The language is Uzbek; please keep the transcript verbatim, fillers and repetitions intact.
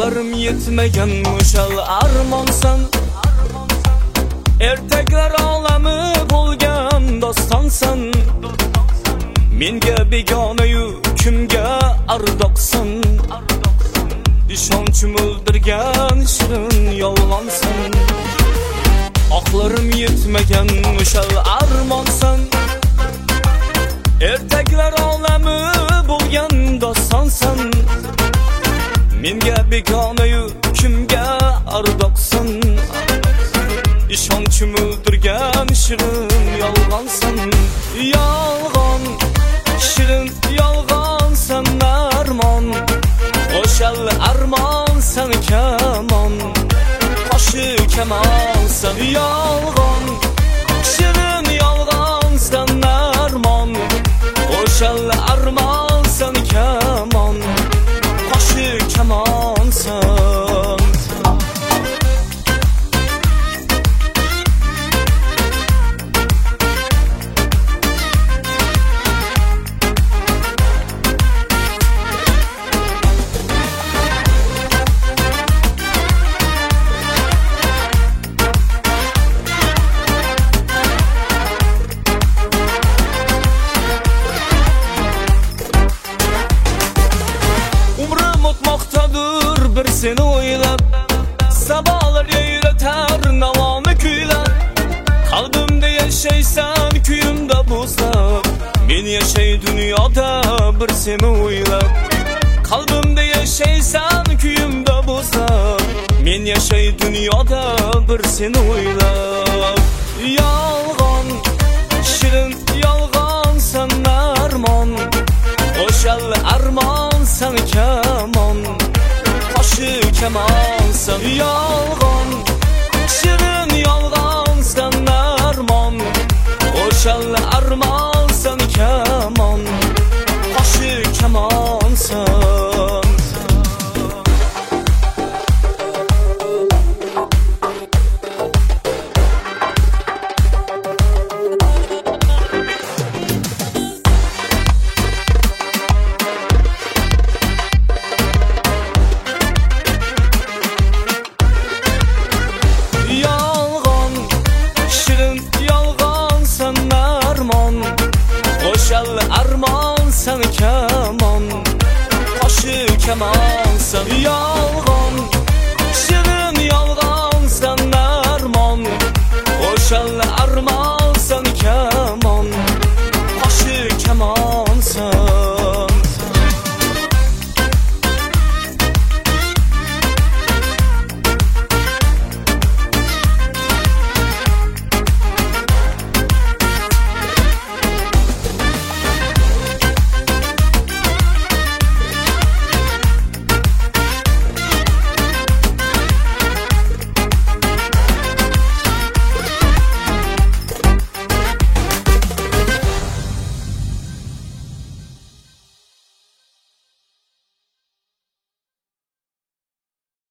Oqlarım yetmegen muşal armonsan, ertaklar olami bo'lgan dostonsan. Menga begonayu kimga ardoqsan, ishonchim o'ldirgan shirin yolg'onsan. Oqlarım yetmegen muşal armonsan, ertaklar olami bo'lgan dostonsan. Menga begonayu kimga ardoqsan, ishonchim o'ldirgan shirin yolg'onsan. Yolg'on shirin yolg'onsan armon, o'shal armon san kamon, qo'shi kamonsan. Yolg'on shirin yolg'onsan armon, o'shal armon san kamon, qo'shi kamonsan. Bir seni o'ylab, sabolar yayratar navoni kuylab. Qalbimda yashaysan, kuyimda bo'zlab. Men yashay dunyoda bir seni o'ylab. Qalbimda yashaysan, kuyimda bo'zlab. Men yashay dunyoda bir seni o'ylab. Yolg'on shirin yolg'onsan armon, o'shal armon san kamon, qo'shi kamonsan. Yolg'on shirin yolg'onsan armon, o'shal armon